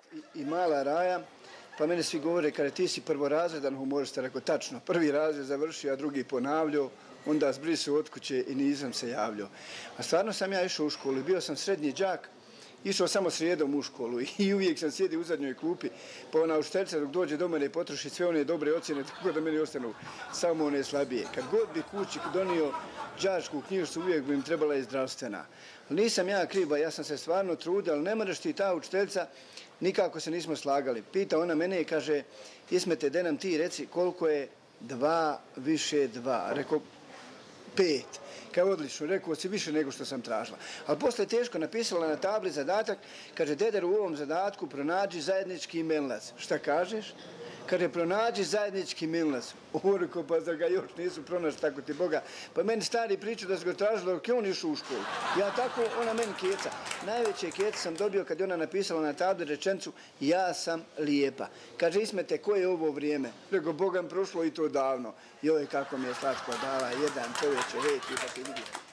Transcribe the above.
i Mala Raja, pa mene svi govore, kada ti si prvorazredan humorista, rekao tačno, prvi razred završio, a drugi ponavljao, onda zbrisu od kuće i nisam se javljao. A stvarno sam ja išao u školu, bio sam srednji đak, išao samo srijedom u školu i uvijek sam sjedio u zadnjoj klupi, pa ona učiteljica dok dođe do mene potroši sve one dobre ocjene, tako da meni ostanu samo one slabije. Kad god bi kući donio đačku knjižicu, uvijek bi im trebala i zdravstvena. Nisam ja kriva, ja sam se stvarno trudio, ali ne moraš ti ta učiteljica, nikako se nismo slagali. Pita ona mene i kaže, Ismete, de nam ti reci koliko je 2 više 2. Rekao, 5. Kao odlično, rekao si više nego što sam tražila. Ali posle teško napisala na tabli zadatak, kaže, Deder, u ovom zadatku pronađi zajednički imenilac. Šta kažeš? Kaže, pronađi zajednički imenilac. Rekao, pa da ga još nisu pronašli, tako ti Boga. Pa meni stari priču da su ga tražili dok je on išao u školu. Ja tako, ona meni keca. Najveće kece sam dobio kad je ona napisala na tabli rečenicu, ja sam lijepa. Kaže, Ismete, koje je ovo vrijeme? Rekao, Boga mi prošlo i to davno. Joj, kako mi je slatko dala, jedan čovječe, hej, ti pa ti vidiš.